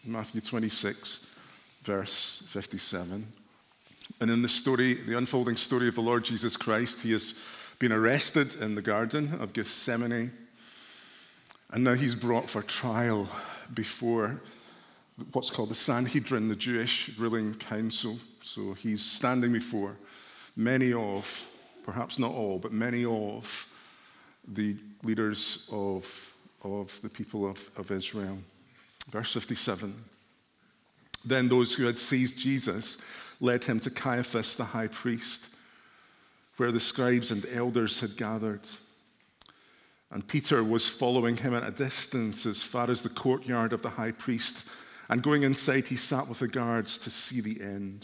Matthew 26, verse 57. And in the story, the unfolding story of the Lord Jesus Christ, he has been arrested in the Garden of Gethsemane, and now he's brought for trial before what's called the Sanhedrin, the Jewish ruling council. So he's standing before many of, perhaps not all, but many of the leaders of the people of Israel. Verse 57. Then those who had seized Jesus led him to Caiaphas the high priest, where the scribes and elders had gathered. And Peter was following him at a distance as far as the courtyard of the high priest. And going inside, he sat with the guards to see the end.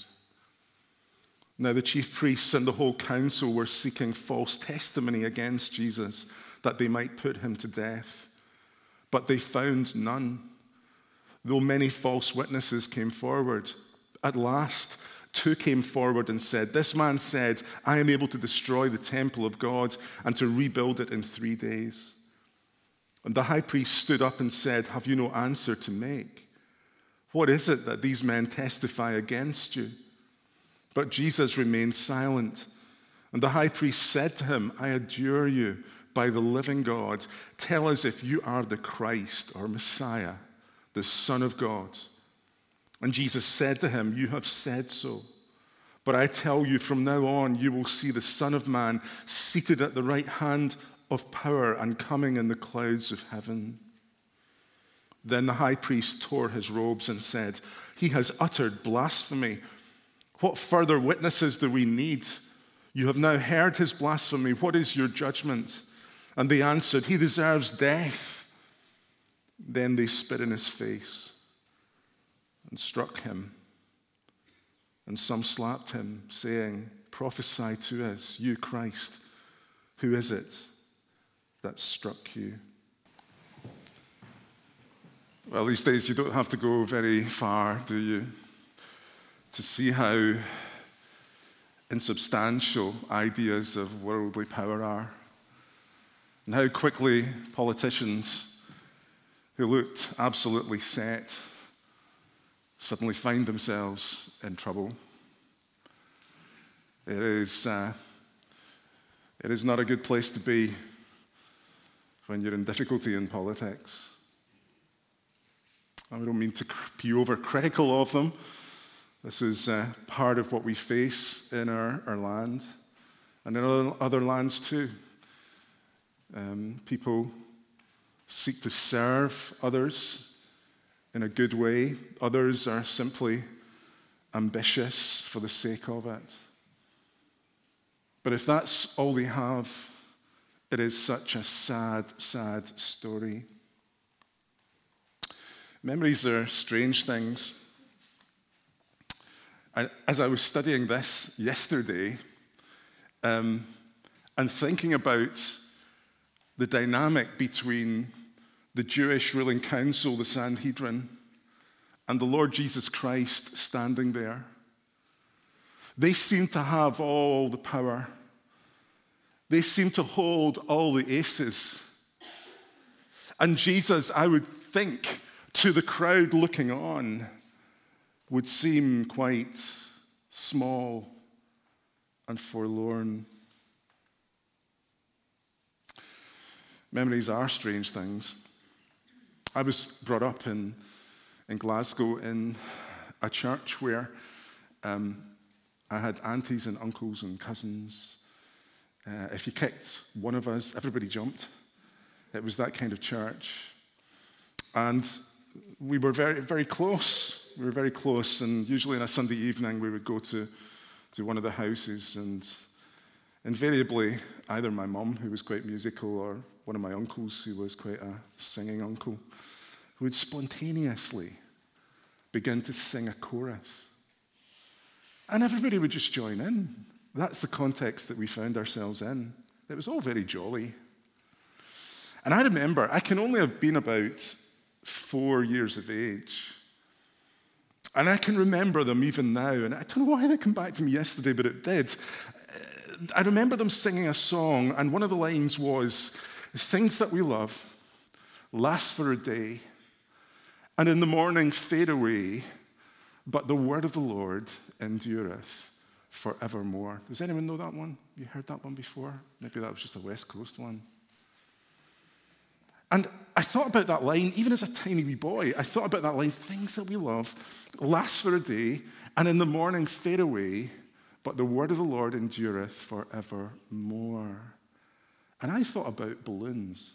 Now the chief priests and the whole council were seeking false testimony against Jesus, that they might put him to death. But they found none, though many false witnesses came forward. At last, 2 came forward and said, "This man said, I am able to destroy the temple of God and to rebuild it in 3 days." And the high priest stood up and said, "Have you no answer to make? What is it that these men testify against you?" But Jesus remained silent. And the high priest said to him, "I adjure you by the living God, tell us if you are the Christ or Messiah, the Son of God." And Jesus said to him, "You have said so. But I tell you, from now on, you will see the Son of Man seated at the right hand of power and coming in the clouds of heaven." Then the high priest tore his robes and said, "He has uttered blasphemy. What further witnesses do we need? You have now heard his blasphemy. What is your judgment?" And they answered, "He deserves death." Then they spit in his face and struck him. And some slapped him, saying, "Prophesy to us, you Christ. Who is it that struck you?" Well, these days you don't have to go very far, do you, to see how insubstantial ideas of worldly power are, and how quickly politicians who looked absolutely set suddenly find themselves in trouble. It is not a good place to be when you're in difficulty in politics. I don't mean to be overcritical of them. This is part of what we face in our land and in other lands too. People seek to serve others in a good way. Others are simply ambitious for the sake of it. But if that's all they have, it is such a sad, sad story. Memories are strange things. As I was studying this yesterday, and thinking about the dynamic between the Jewish ruling council, the Sanhedrin, and the Lord Jesus Christ standing there, they seem to have all the power. They seem to hold all the aces. And Jesus, I would think, to the crowd looking on, would seem quite small and forlorn. Memories are strange things. I was brought up in Glasgow in a church where I had aunties and uncles and cousins. If you kicked one of us, everybody jumped. It was that kind of church. And we were very, very close. We were very close, and usually on a Sunday evening we would go to one of the houses, and invariably either my mum, who was quite musical, or one of my uncles, who was quite a singing uncle, would spontaneously begin to sing a chorus. And everybody would just join in. That's the context that we found ourselves in. It was all very jolly. And I remember, I can only have been about 4 years of age. And I can remember them even now, and I don't know why they come back to me yesterday, but it did. I remember them singing a song, and one of the lines was, "Things that we love last for a day, and in the morning fade away, but the word of the Lord endureth forevermore. Does anyone know that one? You heard that one before? Maybe that was just a West Coast one. And I thought about that line, even as a tiny wee boy. I thought about that line, things that we love last for a day, and in the morning fade away, but the word of the Lord endureth forevermore. And I thought about balloons.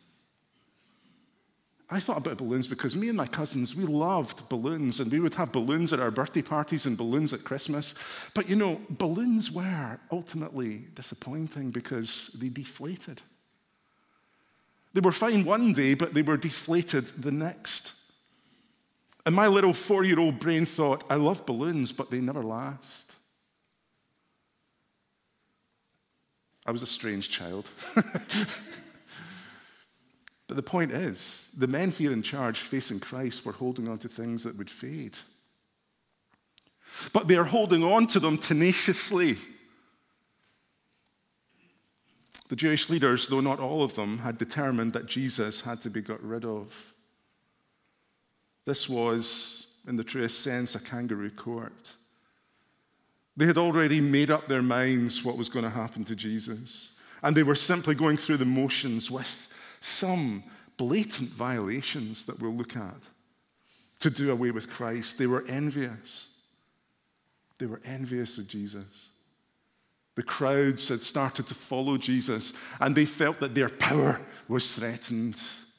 I thought about balloons because me and my cousins, we loved balloons, and we would have balloons at our birthday parties and balloons at Christmas. But you know, balloons were ultimately disappointing because they deflated. They were fine one day, but they were deflated the next. And my little 4-year-old brain thought, I love balloons, but they never last. I was a strange child. But the point is, the men here in charge facing Christ were holding on to things that would fade. But they are holding on to them tenaciously. The Jewish leaders, though not all of them, had determined that Jesus had to be got rid of. This was, in the truest sense, a kangaroo court. They had already made up their minds what was going to happen to Jesus, and they were simply going through the motions with some blatant violations that we'll look at to do away with Christ. They were envious. They were envious of Jesus. The crowds had started to follow Jesus, and they felt that their power was threatened.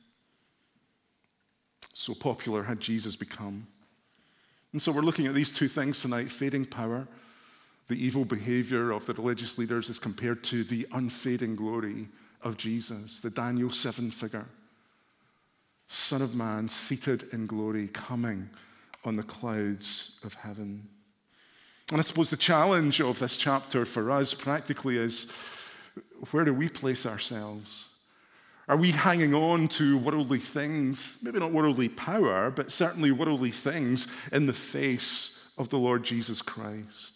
So popular had Jesus become. And so we're looking at these two things tonight: fading power, the evil behavior of the religious leaders as compared to the unfading glory of Jesus, the Daniel 7 figure, Son of Man, seated in glory, coming on the clouds of heaven. And I suppose the challenge of this chapter for us practically is, where do we place ourselves? Are we hanging on to worldly things, maybe not worldly power, but certainly worldly things in the face of the Lord Jesus Christ?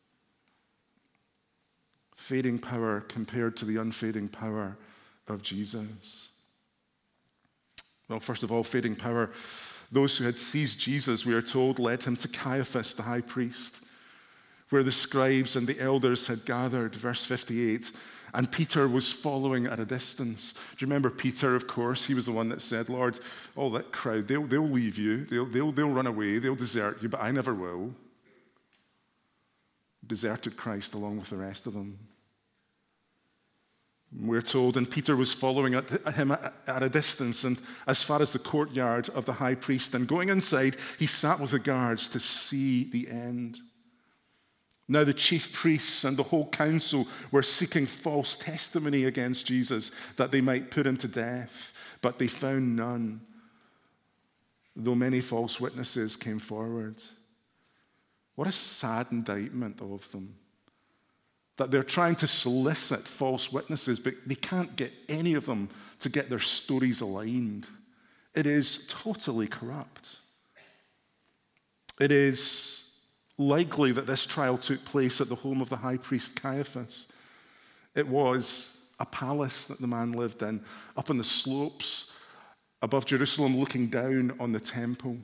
Fading power compared to the unfading power of Jesus. Well, first of all, fading power. Those who had seized Jesus, we are told, led him to Caiaphas, the high priest, where the scribes and the elders had gathered, verse 58, and Peter was following at a distance. Do you remember Peter, of course? He was the one that said, Lord, all that crowd, they'll leave you, they'll run away, they'll desert you, but I never will. Deserted Christ along with the rest of them. We're told, and Peter was following him at a distance and as far as the courtyard of the high priest, and going inside, he sat with the guards to see the end. Now the chief priests and the whole council were seeking false testimony against Jesus that they might put him to death, but they found none, though many false witnesses came forward. What a sad indictment of them, that they're trying to solicit false witnesses, but they can't get any of them to get their stories aligned. It is totally corrupt. It is likely that this trial took place at the home of the high priest Caiaphas. It was a palace that the man lived in, up on the slopes above Jerusalem, looking down on the temple.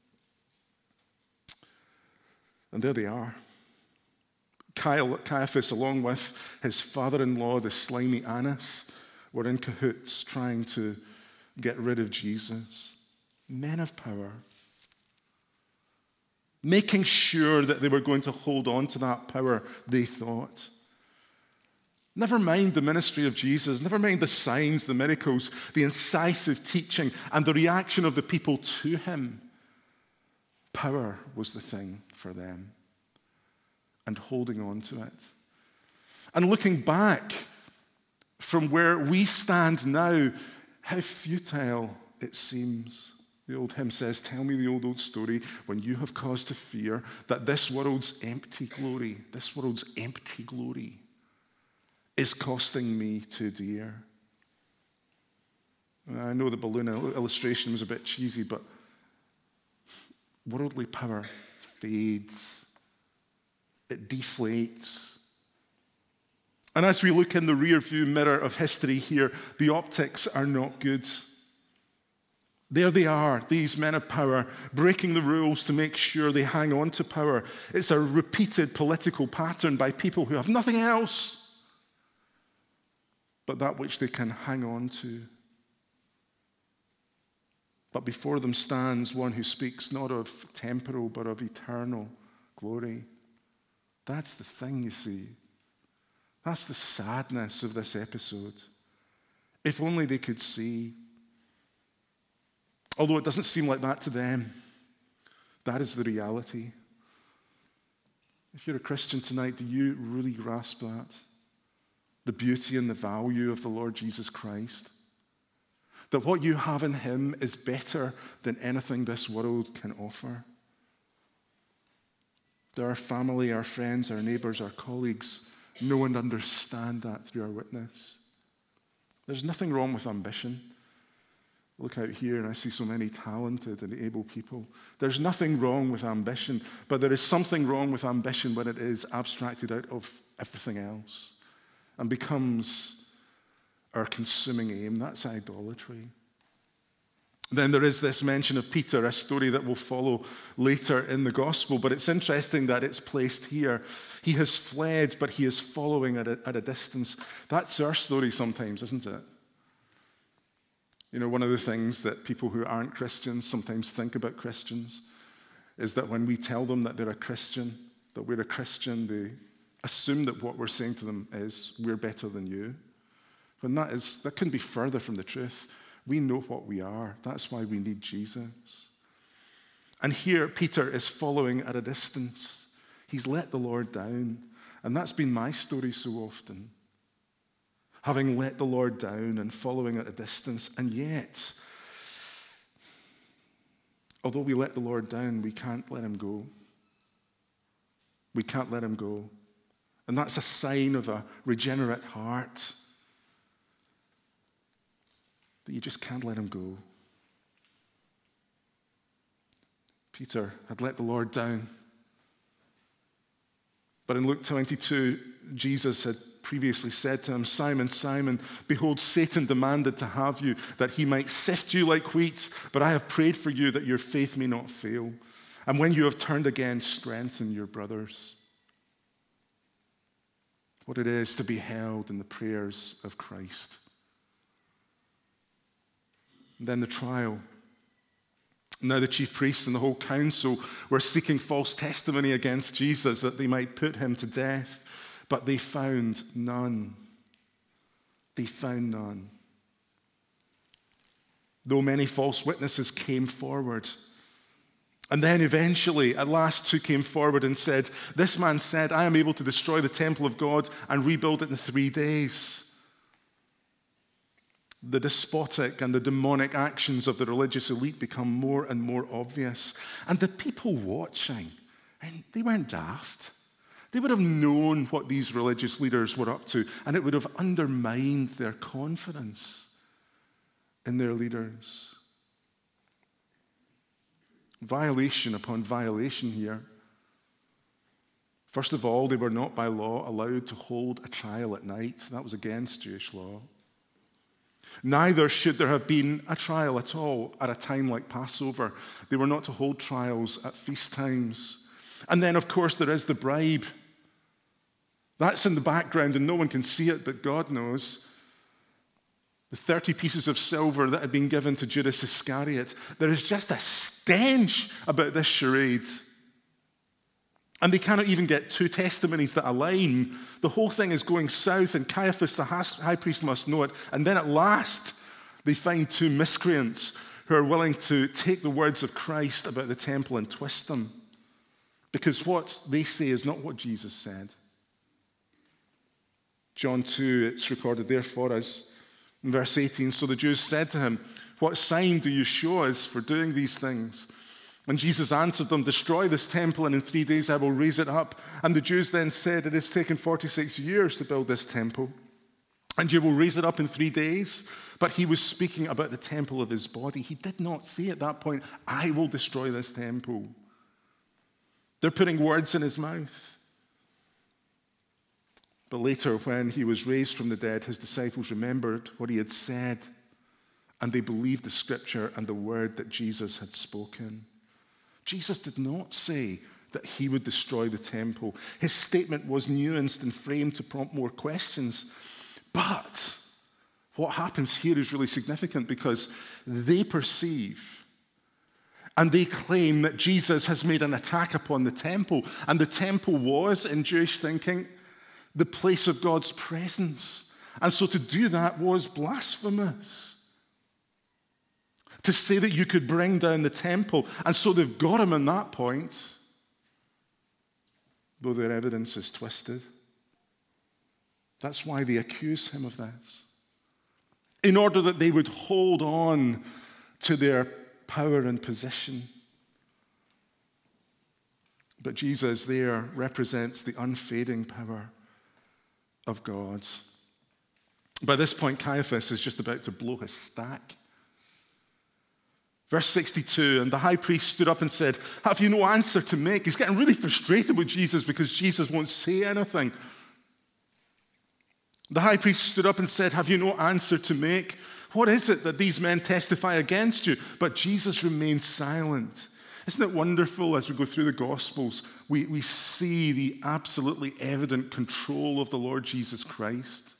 And there they are. Caiaphas, along with his father-in-law, the slimy Annas, were in cahoots trying to get rid of Jesus. Men of power, making sure that they were going to hold on to that power, they thought. Never mind the ministry of Jesus, never mind the signs, the miracles, the incisive teaching, and the reaction of the people to him. Power was the thing for them, and holding on to it. And looking back from where we stand now, how futile it seems. The old hymn says, tell me the old story when you have cause to fear that this world's empty glory is costing me too dear. I know the balloon illustration was a bit cheesy, but worldly power fades. It deflates. And as we look in the rear view mirror of history here, the optics are not good. There they are, these men of power, breaking the rules to make sure they hang on to power. It's a repeated political pattern by people who have nothing else but that which they can hang on to. But before them stands one who speaks not of temporal but of eternal glory. That's the thing, you see. That's the sadness of this episode. If only they could see. Although it doesn't seem like that to them, that is the reality. If you're a Christian tonight, do you really grasp that? The beauty and the value of the Lord Jesus Christ? That what you have in him is better than anything this world can offer? Do our family, our friends, our neighbors, our colleagues know and understand that through our witness? There's nothing wrong with ambition. Look out here and I see so many talented and able people. There's nothing wrong with ambition, but there is something wrong with ambition when it is abstracted out of everything else and becomes our consuming aim. That's idolatry. Then there is this mention of Peter, a story that will follow later in the gospel, but it's interesting that it's placed here. He has fled, but he is following at a distance. That's our story sometimes, isn't it? You know, one of the things that people who aren't Christians sometimes think about Christians is that when we tell them that they're a Christian, that we're a Christian, they assume that what we're saying to them is, we're better than you. When that couldn't be further from the truth. We know what we are. That's why we need Jesus. And here, Peter is following at a distance. He's let the Lord down. And that's been my story so often. Having let the Lord down and following at a distance. And yet, although we let the Lord down, we can't let him go. We can't let him go. And that's a sign of a regenerate heart. That you just can't let him go. Peter had let the Lord down. But in Luke 22, Jesus had previously said to him, Simon, Simon, behold, Satan demanded to have you, that he might sift you like wheat, but I have prayed for you that your faith may not fail. And when you have turned again, strengthen your brothers. What it is to be held in the prayers of Christ. And then the trial. Now the chief priests and the whole council were seeking false testimony against Jesus that they might put him to death, but they found none. They found none. Though many false witnesses came forward. And then eventually, at last, two came forward and said, this man said, I am able to destroy the temple of God and rebuild it in 3 days. The despotic and the demonic actions of the religious elite become more and more obvious. And the people watching, they weren't daft. They would have known what these religious leaders were up to, and it would have undermined their confidence in their leaders. Violation upon violation here. First of all, they were not by law allowed to hold a trial at night. That was against Jewish law. Neither should there have been a trial at all at a time like Passover. They were not to hold trials at feast times. And then, of course, there is the bribe. That's in the background and no one can see it, but God knows. The 30 pieces of silver that had been given to Judas Iscariot. There is just a stench about this charade. And they cannot even get two testimonies that align. The whole thing is going south, and Caiaphas, the high priest, must know it. And then at last, they find two miscreants who are willing to take the words of Christ about the temple and twist them. Because what they say is not what Jesus said. John 2, it's recorded there for us. In verse 18, so the Jews said to him, what sign do you show us for doing these things? And Jesus answered them, destroy this temple, and in 3 days I will raise it up. And the Jews then said, it has taken 46 years to build this temple, and you will raise it up in 3 days. But he was speaking about the temple of his body. He did not say at that point, I will destroy this temple. They're putting words in his mouth. But later, when he was raised from the dead, his disciples remembered what he had said. and they believed the scripture and the word that Jesus had spoken. Jesus did not say that he would destroy the temple. His statement was nuanced and framed to prompt more questions. But what happens here is really significant because they perceive and they claim that Jesus has made an attack upon the temple. And the temple was, in Jewish thinking, the place of God's presence. And so to do that was blasphemous. To say that you could bring down the temple. And so they've got him on that point, though their evidence is twisted. That's why they accuse him of this. In order that they would hold on to their power and position. But Jesus there represents the unfading power of God. By this point, Caiaphas is just about to blow his stack. Verse 62, and the high priest stood up and said, "Have you no answer to make?" He's getting really frustrated with Jesus because Jesus won't say anything. The high priest stood up and said, "Have you no answer to make? What is it that these men testify against you?" But Jesus remained silent. Isn't it wonderful as we go through the Gospels, we see the absolutely evident control of the Lord Jesus Christ.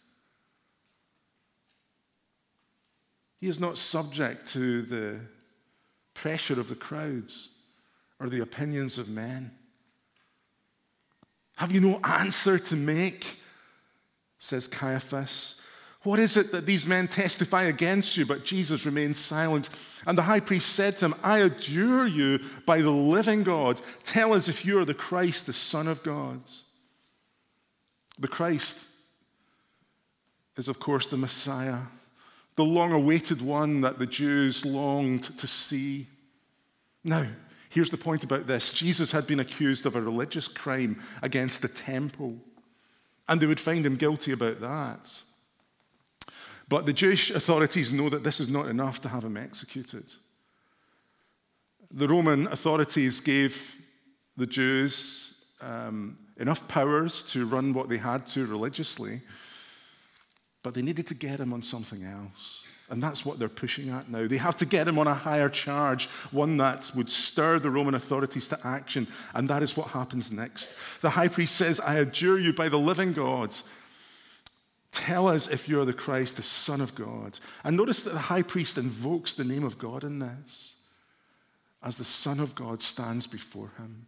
He is not subject to the pressure of the crowds or the opinions of men. "Have you no answer to make?" says Caiaphas. "What is it that these men testify against you?" But Jesus remained silent. And the high priest said to him, "I adjure you by the living God. Tell us if you are the Christ, the Son of God." The Christ is, of course, the Messiah, the long-awaited one that the Jews longed to see. Now, here's the point about this. Jesus had been accused of a religious crime against the temple, and they would find him guilty about that. But the Jewish authorities know that this is not enough to have him executed. The Roman authorities gave the Jews enough powers to run what they had to religiously, but they needed to get him on something else. And that's what they're pushing at now. They have to get him on a higher charge, one that would stir the Roman authorities to action. And that is what happens next. The high priest says, "I adjure you by the living God. Tell us if you are the Christ, the Son of God." And notice that the high priest invokes the name of God in this, as the Son of God stands before him.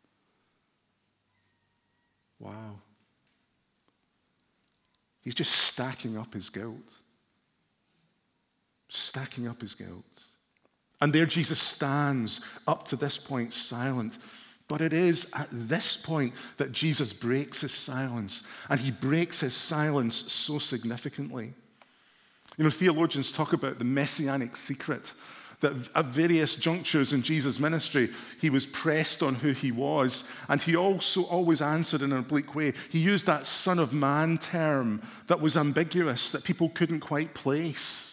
Wow. He's just stacking up his guilt. Stacking up his guilt. And there Jesus stands up to this point silent. But it is at this point that Jesus breaks his silence. And he breaks his silence so significantly. You know, theologians talk about the messianic secret, that at various junctures in Jesus' ministry, he was pressed on who he was, and he also always answered in an oblique way. He used that Son of Man term that was ambiguous, that people couldn't quite place.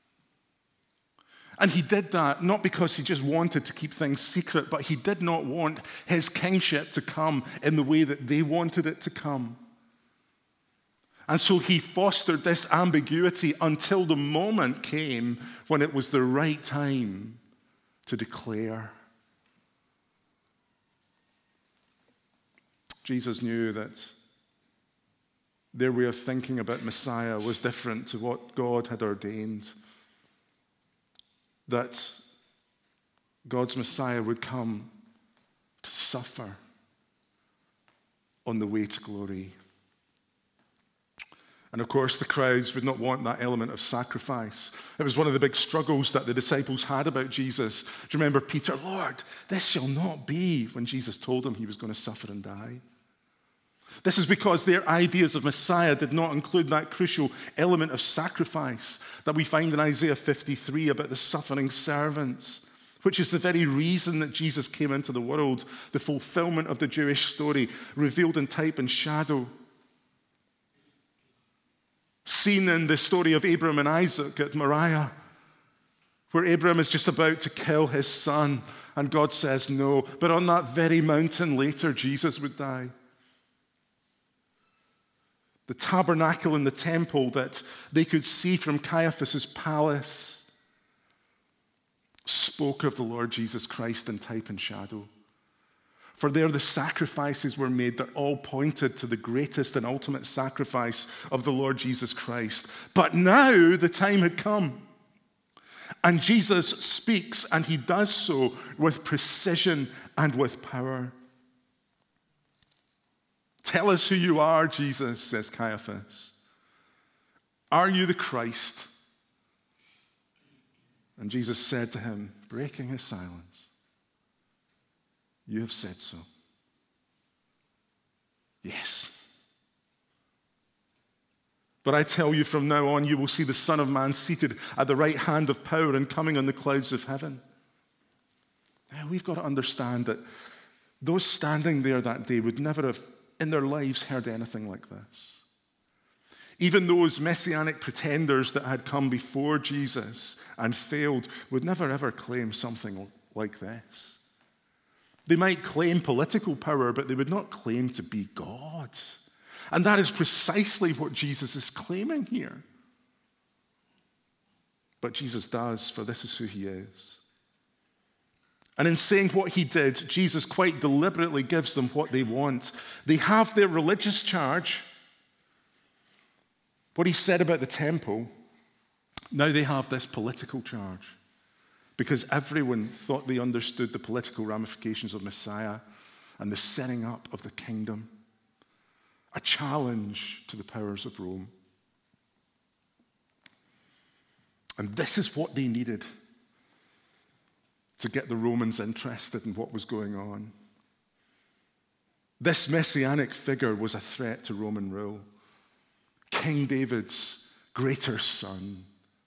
And he did that not because he just wanted to keep things secret, but he did not want his kingship to come in the way that they wanted it to come. And so he fostered this ambiguity until the moment came when it was the right time to declare. Jesus knew that their way of thinking about Messiah was different to what God had ordained. That God's Messiah would come to suffer on the way to glory. And of course, the crowds would not want that element of sacrifice. It was one of the big struggles that the disciples had about Jesus. Do you remember Peter? "Lord, this shall not be," when Jesus told him he was going to suffer and die. This is because their ideas of Messiah did not include that crucial element of sacrifice that we find in Isaiah 53 about the suffering servants, which is the very reason that Jesus came into the world, the fulfillment of the Jewish story, revealed in type and shadow. Seen in the story of Abraham and Isaac at Moriah, where Abraham is just about to kill his son, and God says no. But on that very mountain later, Jesus would die. The tabernacle in the temple that they could see from Caiaphas' palace spoke of the Lord Jesus Christ in type and shadow. For there the sacrifices were made that all pointed to the greatest and ultimate sacrifice of the Lord Jesus Christ. But now the time had come. And Jesus speaks, and he does so with precision and with power. Tell us who you are, Jesus, says Caiaphas. Are you the Christ? And Jesus said to him, breaking his silence, you have said so. Yes. But I tell you, from now on, you will see the Son of Man seated at the right hand of power and coming on the clouds of heaven. Now, we've got to understand that those standing there that day would never have, in their lives, heard anything like this. Even those messianic pretenders that had come before Jesus and failed would never ever claim something like this. They might claim political power, but they would not claim to be God. And that is precisely what Jesus is claiming here. But Jesus does, for this is who he is. And in saying what he did, Jesus quite deliberately gives them what they want. They have their religious charge, what he said about the temple. Now they have this political charge, because everyone thought they understood the political ramifications of Messiah and the setting up of the kingdom. A challenge to the powers of Rome. And this is what they needed to get the Romans interested in what was going on. This messianic figure was a threat to Roman rule. King David's greater son.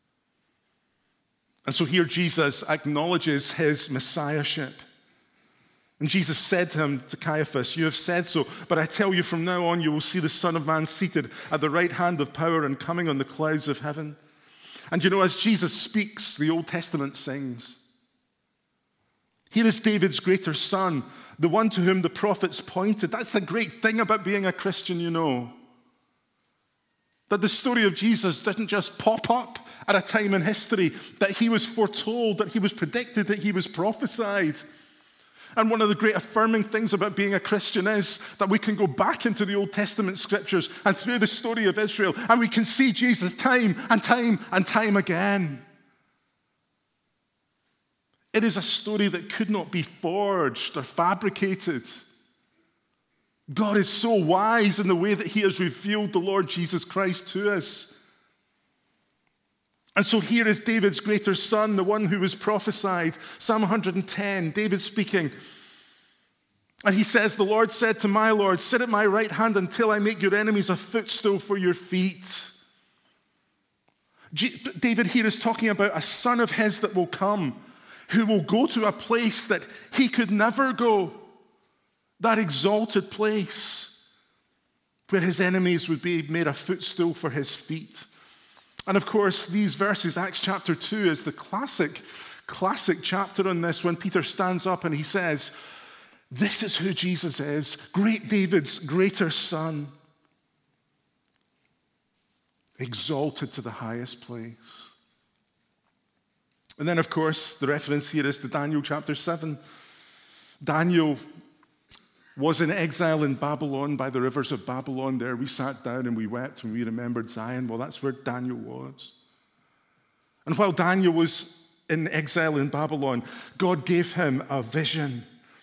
And so here Jesus acknowledges his messiahship. And Jesus said to him, to Caiaphas, you have said so, but I tell you, from now on you will see the Son of Man seated at the right hand of power and coming on the clouds of heaven. And you know, as Jesus speaks, the Old Testament sings. Here is David's greater son, the one to whom the prophets pointed. That's the great thing about being a Christian, you know. That the story of Jesus didn't just pop up at a time in history, that he was foretold, that he was predicted, that he was prophesied. And one of the great affirming things about being a Christian is that we can go back into the Old Testament scriptures and through the story of Israel, and we can see Jesus time and time and time again. It is a story that could not be forged or fabricated. God is so wise in the way that he has revealed the Lord Jesus Christ to us. And so here is David's greater son, the one who was prophesied. Psalm 110, David speaking. And he says, the Lord said to my Lord, sit at my right hand until I make your enemies a footstool for your feet. David here is talking about a son of his that will come, who will go to a place that he could never go, that exalted place where his enemies would be made a footstool for his feet. And of course, these verses, Acts chapter 2, is the classic chapter on this, when Peter stands up and he says, this is who Jesus is, great David's greater son, exalted to the highest place. And then, of course, the reference here is to Daniel chapter 7. Daniel was in exile in Babylon, by the rivers of Babylon. There we sat down and we wept and we remembered Zion. Well, that's where Daniel was. And while Daniel was in exile in Babylon, God gave him a vision.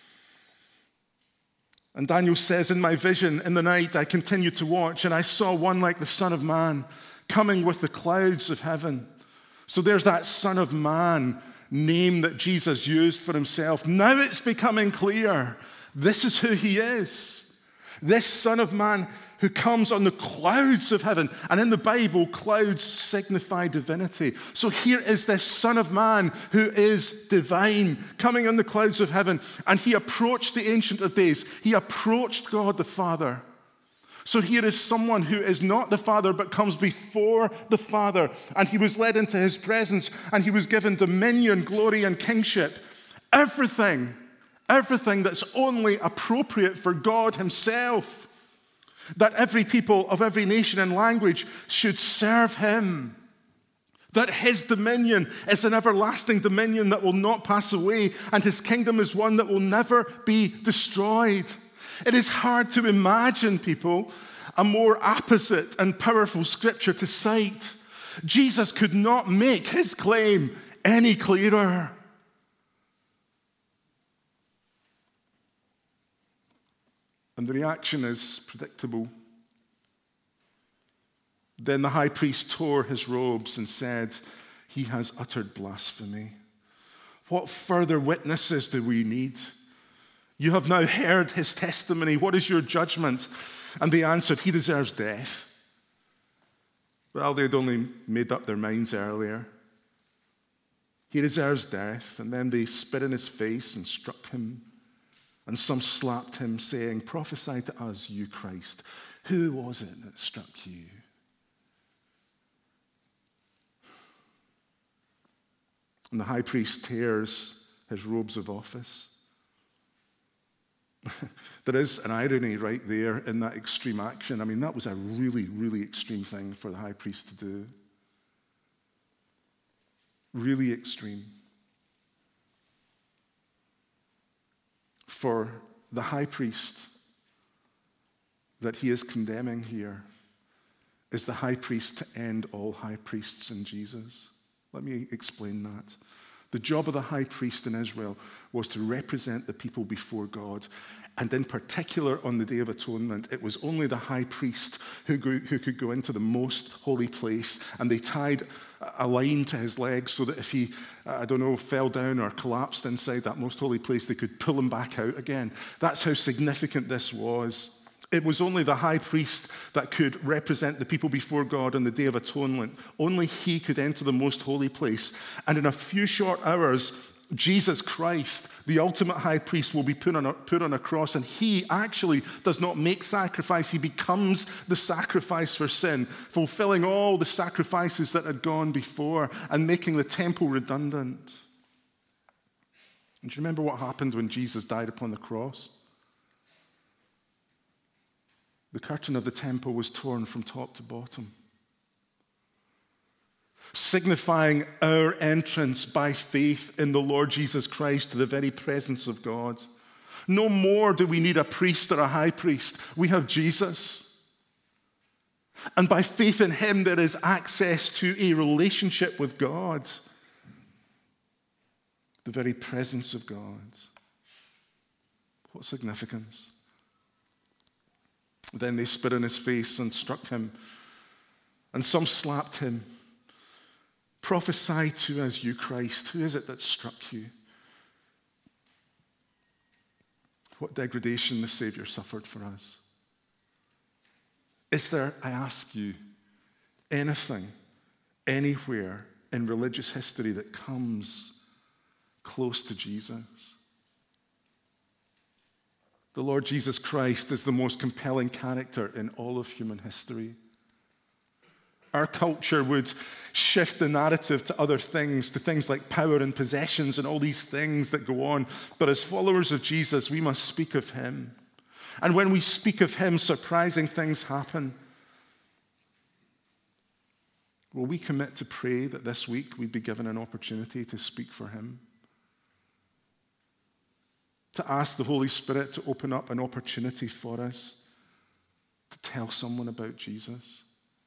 And Daniel says, in my vision, in the night, I continued to watch, and I saw one like the Son of Man coming with the clouds of heaven. So there's that Son of Man name that Jesus used for himself. Now it's becoming clear. This is who he is. This Son of Man who comes on the clouds of heaven. And in the Bible, clouds signify divinity. So here is this Son of Man who is divine, coming on the clouds of heaven. And he approached the Ancient of Days. He approached God the Father. So here is someone who is not the Father, but comes before the Father. And he was led into his presence, and he was given dominion, glory, and kingship. Everything that's only appropriate for God himself. That every people of every nation and language should serve him. That his dominion is an everlasting dominion that will not pass away, and his kingdom is one that will never be destroyed. It is hard to imagine, people, a more apposite and powerful scripture to cite. Jesus could not make his claim any clearer. And the reaction is predictable. Then the high priest tore his robes and said, "He has uttered blasphemy. What further witnesses do we need? You have now heard his testimony. What is your judgment?" And they answered, "He deserves death." Well, they'd only made up their minds earlier. He deserves death. And then they spit in his face and struck him. And some slapped him, saying, "Prophesy to us, you Christ. Who was it that struck you?" And the high priest tears his robes of office. There is an irony right there in that extreme action. I mean, that was a really, really extreme thing for the high priest to do. Really extreme. For the high priest that he is condemning here is the high priest to end all high priests in Jesus. Let me explain that. The job of the high priest in Israel was to represent the people before God. And in particular, on the Day of Atonement, it was only the high priest who could go into the most holy place. And they tied a line to his legs so that if he, fell down or collapsed inside that most holy place, they could pull him back out again. That's how significant this was. It was only the high priest that could represent the people before God on the Day of Atonement. Only he could enter the most holy place. And in a few short hours, Jesus Christ, the ultimate high priest, will be put on a cross. And he actually does not make sacrifice. He becomes the sacrifice for sin, fulfilling all the sacrifices that had gone before and making the temple redundant. And do you remember what happened when Jesus died upon the cross? The curtain of the temple was torn from top to bottom, signifying our entrance by faith in the Lord Jesus Christ to the very presence of God. No more do we need a priest or a high priest. We have Jesus. And by faith in him, there is access to a relationship with God, the very presence of God. What significance? Then they spit in his face and struck him, and some slapped him. "Prophesy to us, you Christ. Who is it that struck you?" What degradation the Savior suffered for us. Is there, I ask you, anything, anywhere in religious history that comes close to Jesus? The Lord Jesus Christ is the most compelling character in all of human history. Our culture would shift the narrative to other things, to things like power and possessions and all these things that go on. But as followers of Jesus, we must speak of him. And when we speak of him, surprising things happen. Will we commit to pray that this week we'd be given an opportunity to speak for him? To ask the Holy Spirit to open up an opportunity for us to tell someone about Jesus.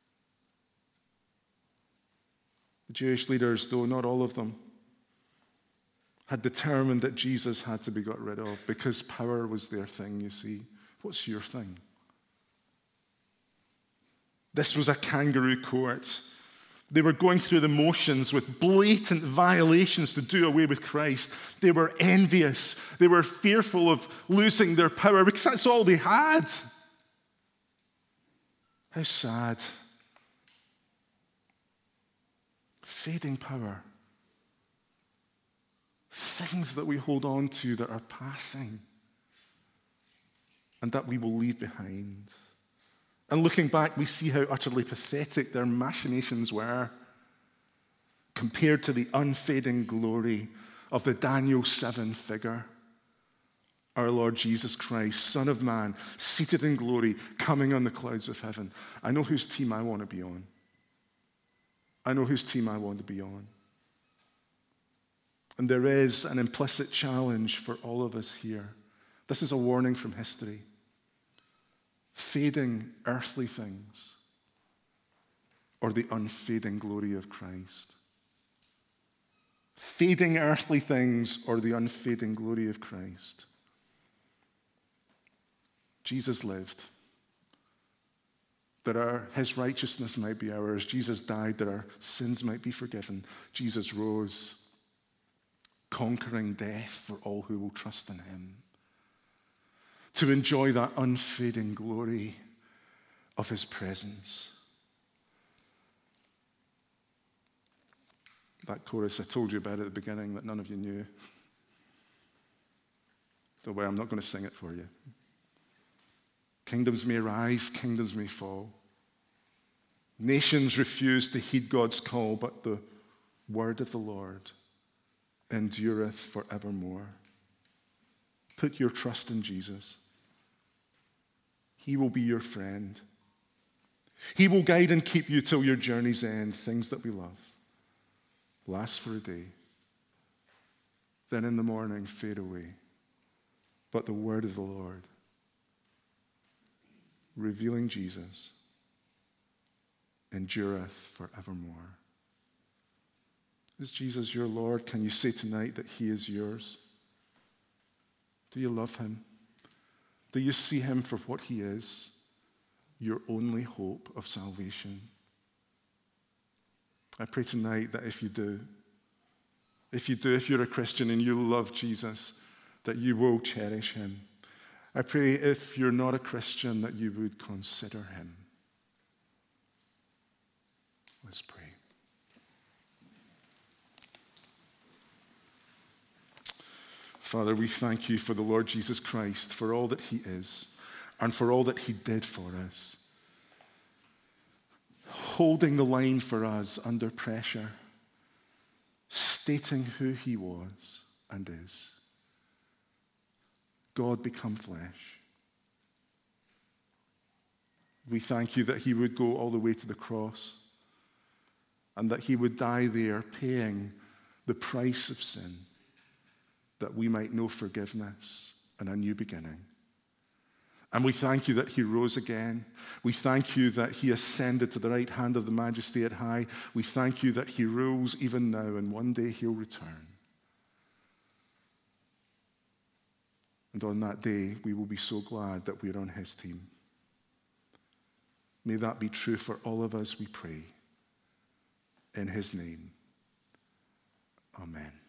The Jewish leaders, though not all of them, had determined that Jesus had to be got rid of because power was their thing, you see. What's your thing? This was a kangaroo court. They were going through the motions with blatant violations to do away with Christ. They were envious. They were fearful of losing their power because that's all they had. How sad. Fading power. Things that we hold on to that are passing and that we will leave behind. And looking back, we see how utterly pathetic their machinations were compared to the unfading glory of the Daniel 7 figure, our Lord Jesus Christ, Son of Man, seated in glory, coming on the clouds of heaven. I know whose team I want to be on. I know whose team I want to be on. And there is an implicit challenge for all of us here. This is a warning from history. Fading earthly things or the unfading glory of Christ. Fading earthly things or the unfading glory of Christ. Jesus lived that his righteousness might be ours. Jesus died that our sins might be forgiven. Jesus rose, conquering death for all who will trust in him, to enjoy that unfading glory of his presence. That chorus I told you about at the beginning that none of you knew. Don't worry, I'm not going to sing it for you. Kingdoms may rise, kingdoms may fall. Nations refuse to heed God's call, but the word of the Lord endureth forevermore. Put your trust in Jesus. He will be your friend. He will guide and keep you till your journey's end. Things that we love last for a day, then in the morning fade away. But the word of the Lord, revealing Jesus, endureth forevermore. Is Jesus your Lord? Can you say tonight that he is yours? Do you love him? Do you see him for what he is, your only hope of salvation? I pray tonight that if you're a Christian and you love Jesus, that you will cherish him. I pray if you're not a Christian that you would consider him. Let's pray. Father, we thank you for the Lord Jesus Christ, for all that he is, and for all that he did for us. Holding the line for us under pressure, stating who he was and is. God become flesh. We thank you that he would go all the way to the cross and that he would die there paying the price of sin, that we might know forgiveness and a new beginning. And we thank you that he rose again. We thank you that he ascended to the right hand of the Majesty at high. We thank you that he rules even now, and one day he'll return. And on that day, we will be so glad that we're on his team. May that be true for all of us, we pray. In his name, amen.